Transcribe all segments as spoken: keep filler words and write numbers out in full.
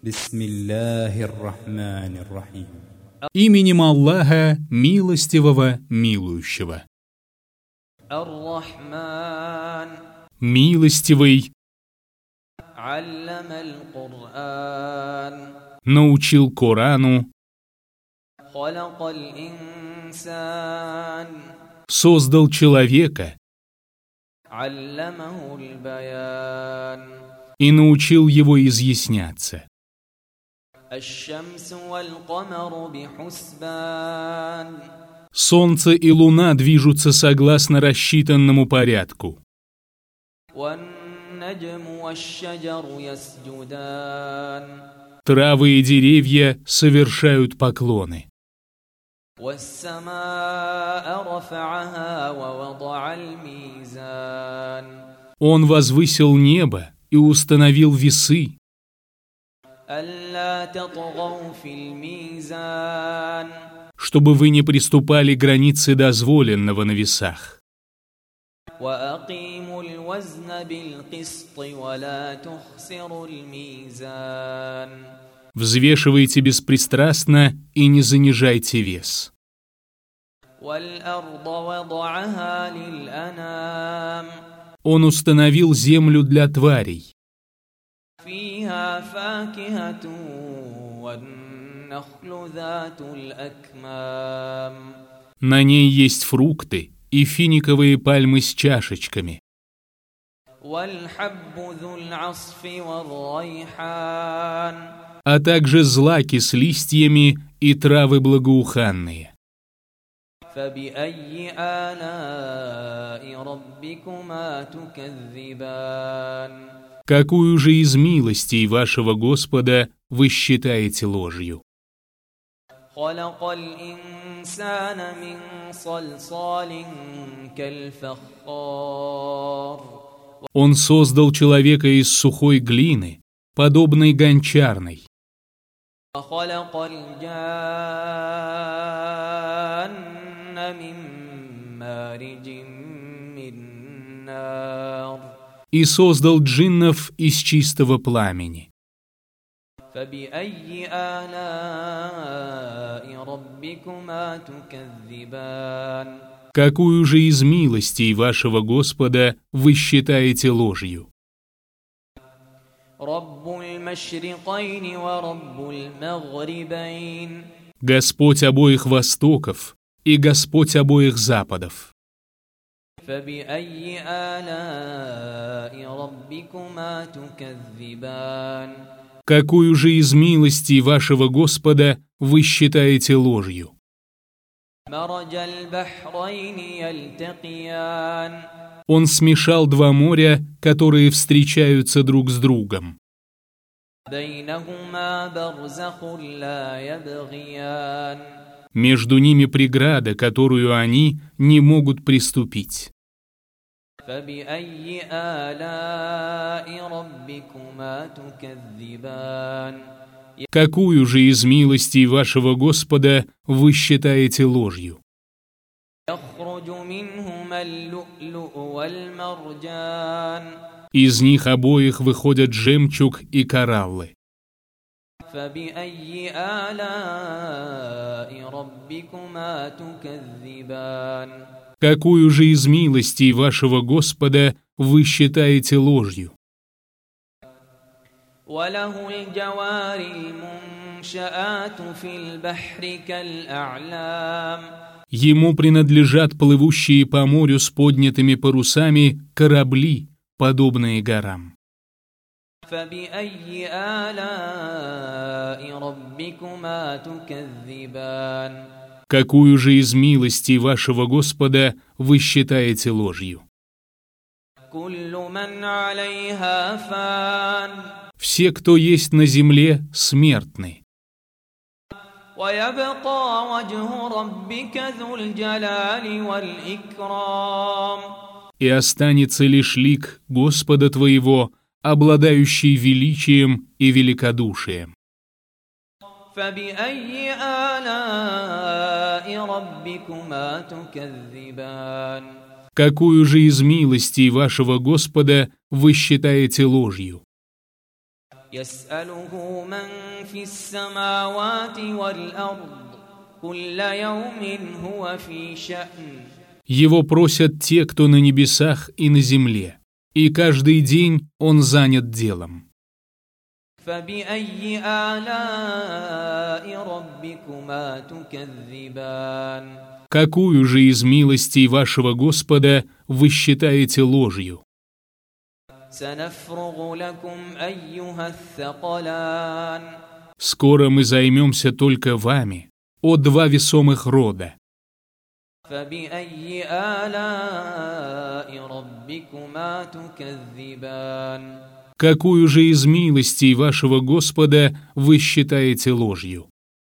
Бисмиллахир-рахманир-рахим. Именем Аллаха, милостивого, милующего. Ар-Рахман. Милостивый. Алламал Кур'ан. Научил Корану. Халакал инсан. Создал человека. Алламахул баян. И научил его изъясняться. Аш-шамсу валь-камару бихусбан. Солнце и луна движутся согласно рассчитанному порядку. Ван-наджму ваш-шаджару ясджудан. Травы и деревья совершают поклоны. Вас-самаа рафа'аха ва вадa'аль мизан. Он возвысил небо и установил весы. Алла татгау фил мизан. Чтобы вы не приступали границы дозволенного на весах. Ва акимуль вазна биль-кисти ва ла тухсируль мизан. Взвешивайте беспристрастно и не занижайте вес. Валь-арда вадa'аха лиль-анам. Он установил землю для тварей. Фиха факихату ван-нахлу затуль акмам. На ней есть фрукты и финиковые пальмы с чашечками. Валь-хаббу зуль-асфи вал-райхан. А также злаки с листьями и травы благоуханные. فبأي آلاء ربكما تكذبان. Какую же из милостей вашего Господа вы считаете ложью? خلق الإنسان من صلصال كالفخار. Он создал человека из сухой глины, подобной гончарной. وخلق الجان من مارج من نار. И создал джиннов из чистого пламени. فبأي آلاء ربكما تكذبان. Какую же из милостей вашего Господа вы считаете ложью? رب المشرقين ورب المغربين. Господь обоих востоков и Господь обоих западов. فبأي آلاء ربكما تكذبان. Какую же из милостей вашего Господа вы считаете ложью? مرج البحرين يلتقيان. Он смешал два моря, которые встречаются друг с другом. بينهما برزخ لا يبغيان. Между ними преграда, которую они не могут приступить. فبأي آلاء ربكما تكذبان. Какую же из милостей вашего Господа вы считаете ложью? يخرج منهما اللؤلؤ والمرجان. Из них обоих выходят жемчуг и кораллы. فبأي آلاء ربكما تكذبان. Какую же из милостей вашего Господа вы считаете ложью? وله الجوار المنشآت في البحر كالأعلام. Ему принадлежат плывущие по морю с поднятыми парусами корабли, подобные горам. فبأي آلاء ربكما تكذبان. Какую же из милостей вашего Господа вы считаете ложью? كل من عليها فان. Все, кто есть на земле, смертны. ويبقى وجه ربك ذو الجلال والإكرام. И останется лишь лик Господа твоего, обладающий величием и великодушием. فبأي آلاء ربكما تكذبان. Какую же из милостей вашего Господа вы считаете ложью? يسأله من في السماوات والأرض كل يوم هو في شأن. Его просят те, кто на небесах и на земле, и каждый день он занят делом. فبأي آلاء ربكما تكذبان. Какую же из милостей вашего Господа вы считаете ложью? سنفرغ لكم أيها الثقلان. Скоро мы займемся только вами, о два весомых рода. فبأي آلاء ربكما تكذبان. Какую же из милостей вашего Господа вы считаете ложью?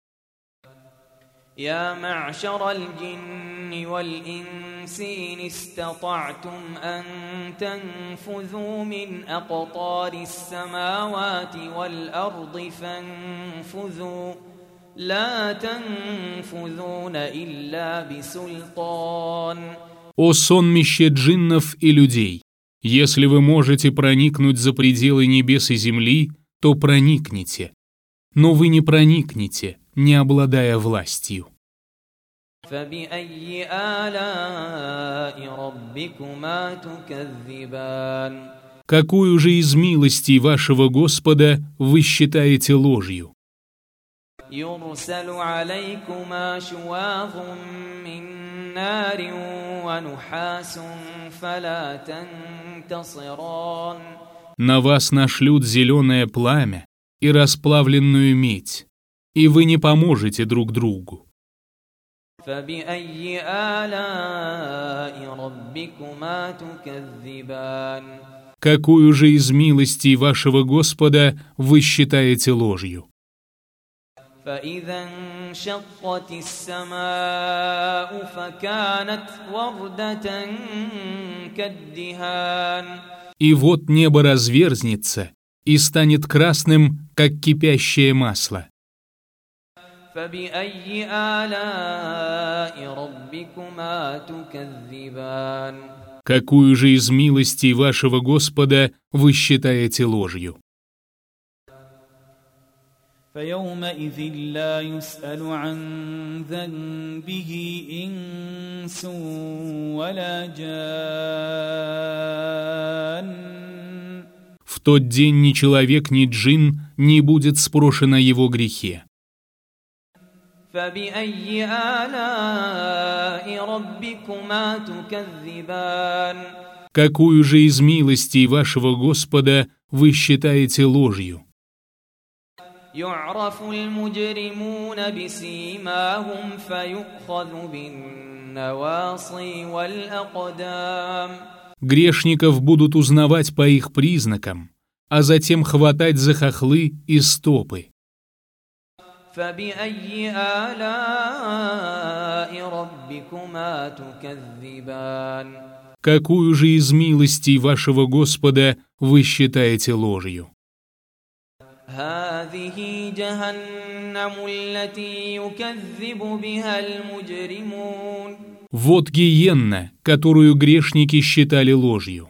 يا معشر الجن والإنس إن استطعتم أن تنفذوا من أقطار السماوات والأرض فانفذوا لا تنفذون إلا بسلطان. О сонмище джиннов и людей! Если вы можете проникнуть за пределы небес и земли, то проникните. Но вы не проникнете, не обладая властью. فبأي آلاء ربكما تكذبان. Какую же из милостей вашего Господа вы считаете ложью? يرسل عليكما شواظ من نار ونحاس فلا تنتصران. На вас нашлют зеленое пламя и расплавленную медь, и вы не поможете друг другу. فبأي آلاء ربكما تكذبان. Какую же из милостей вашего Господа вы считаете ложью? فإذا انشقت السماء فكانت وردة كالدهان. И вот небо разверзнется и станет красным, как кипящее масло. فبأي آلاء ربكما تكذبان. Какую же из милостей вашего Господа вы считаете ложью? فيومئذ لا يسأل عن ذنبه إنس ولا جان. В тот день ни человек, ни джин не будет спрошен о его грехе. فبأي آلاء ربكما تكذبان. Какую же из милостей вашего Господа вы считаете ложью? يعرف المجرمون بسيماهم فيؤخذ بالنواصي والأقدام. Грешников будут узнавать по их признакам, а затем хватать за хохлы и стопы. فبأي آلاء ربكما تكذبان. Какую же из милостей вашего Господа вы считаете ложью? هذه جهنم التي يكذب بها المجرمون. Вот гиенна, которую грешники считали ложью.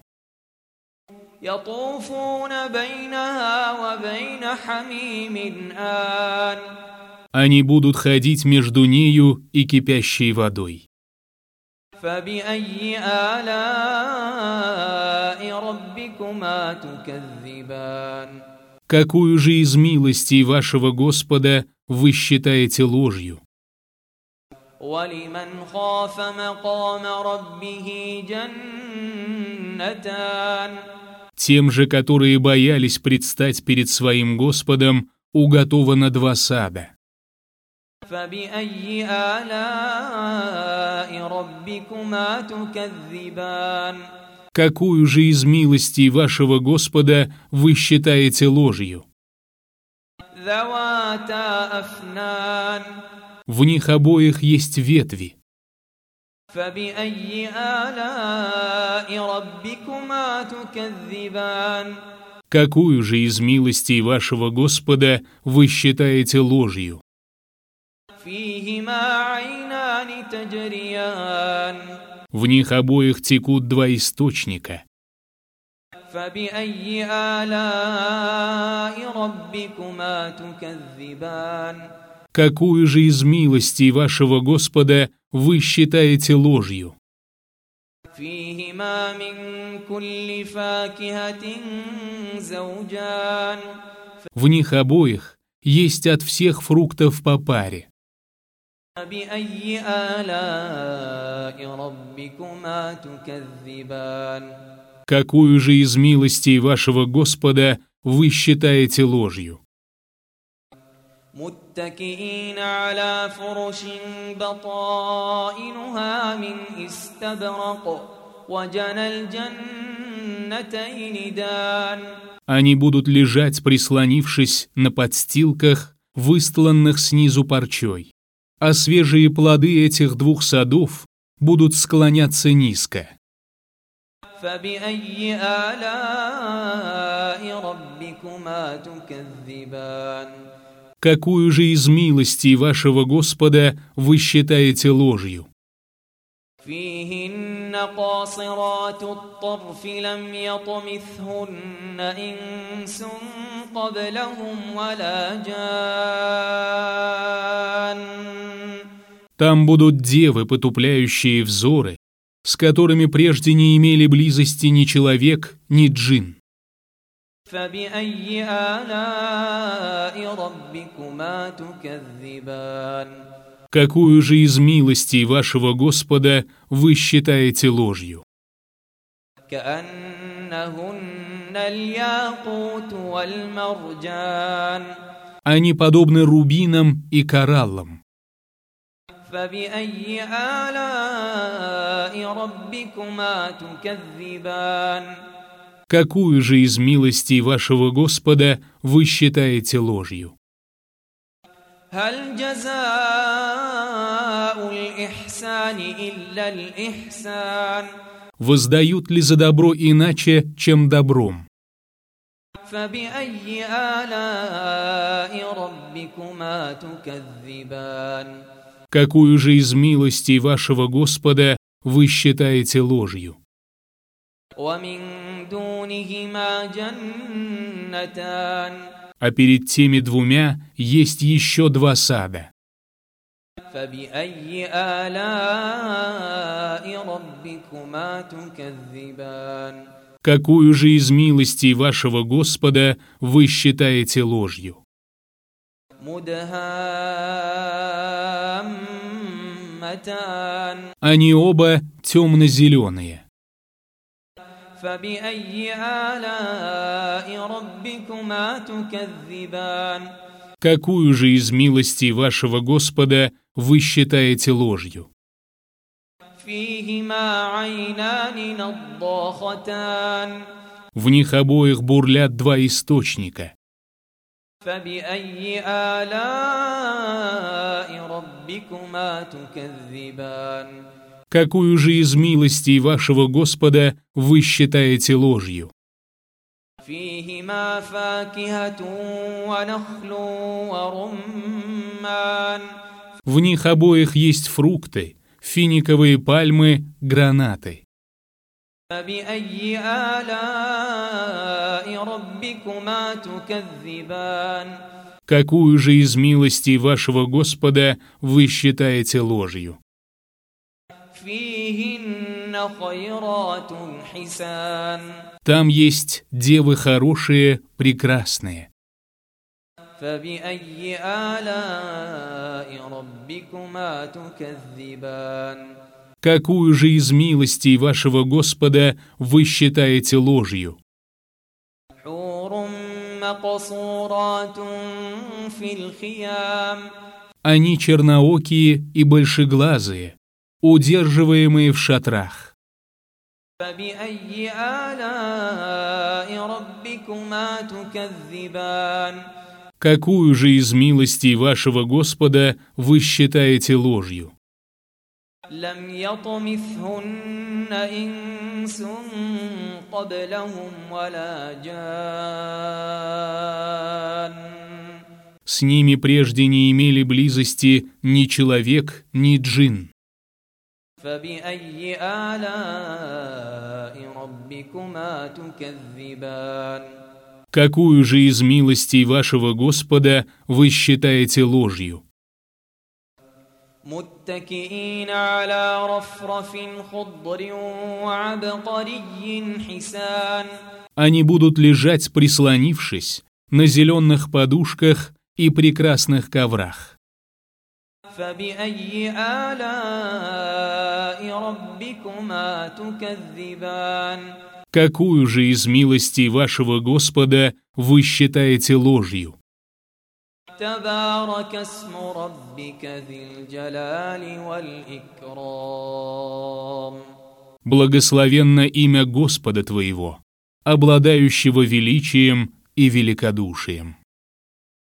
يطوفون بينها وبين حميم آن. Они будут ходить между нею и кипящей водой. فبأي آلاء ربكما تكذبان. Какую же из милостей вашего Господа вы считаете ложью? ولمن خاف مقام ربه جنتان. Тем же, которые боялись предстать перед своим Господом, уготовано два сада. فبأي آلاء ربكما تكذبان. Какую же из милостей вашего Господа вы считаете ложью? ذواتا أفنان. В них обоих есть ветви. فبأي آلاء ربكما تكذبان. Какую же из милостей вашего Господа вы считаете ложью? فيهما عينان تجريان. В них обоих текут два источника. فبأي آلاء ربكما تكذبان Какую же из милостей вашего Господа вы считаете ложью? فيهما من كل فاكهة زوجان В них обоих есть от всех фруктов по паре. فبأي آلاء ربكما تكذبان Какую же из милостей вашего Господа вы считаете ложью? متكئين على فرش بطائنها من استبرق وجنى الجنتين دان Они будут лежать, прислонившись на подстилках, выстланных снизу парчой, а свежие плоды этих двух садов будут склоняться низко. فبأي آلاء ربكما تكذبان Какую же из милостей вашего Господа вы считаете ложью? فيهن قاصرات الطرف لم يطمثهن إنس قبلهم ولا جان Там будут девы, потупляющие взоры, с которыми прежде не имели близости ни человек, ни джин. فبأي آلاء ربكما تكذبان Какую же из милостей вашего Господа вы считаете ложью? كأنهن الياقوت والمرجان Они подобны рубинам и кораллам. فبأي آلاء ربكما تكذبان Какую же из милостей вашего Господа вы считаете ложью? هل جزاء الإحسان إلا الإحسان Воздают ли за добро иначе, чем добром? فبأي آلاء ربكما تكذبان Какую же из милостей вашего Господа вы считаете ложью? ومن دونهما جنتان А перед теми двумя есть еще два сада. فبأي آلاء ربكما تكذبان Какую же из милостей вашего Господа вы считаете ложью? مدهامتان Они оба темно-зеленые. فبأي آلاء ربكما تكذبان Какую же из милостей вашего Господа вы считаете ложью? فيهما عينان نضاختان В них обоих бурлят два источника. فبأي آلاء ربكما تكذبان Какую же из милостей вашего Господа вы считаете ложью? فيهما فاكهة ونخل ورمان В них обоих есть фрукты, финиковые пальмы, гранаты. فبأي آلاء ربكما تكذبان Какую же из милостей вашего Господа вы считаете ложью? فيهن خيرات حسان Там есть девы хорошие, прекрасные. فبأي آلاء ربكما تكذبان Какую же из милостей вашего Господа вы считаете ложью? حور مقصورات في الخيام Они черноокие и большеглазые, удерживаемые в шатрах. فبأي آلاء ربكما تكذبان Какую же из милостей вашего Господа вы считаете ложью? لم يطمثهن إنس قبلهم ولا جان С ними прежде не имели близости ни человек, ни джин. فبأي آلاء ربكما تكذبان Какую же из милостей вашего Господа вы считаете ложью? متكئين على رفرف خضر وعبقري حسان Они будут лежать, прислонившись, на зеленых подушках и прекрасных коврах. فبأي آلاء ربكما تكذبان Какую же из милостей вашего Господа вы считаете ложью? تبارك اسم ربك ذي الجلال والإكرام Благословенно имя Господа твоего, обладающего величием и великодушием.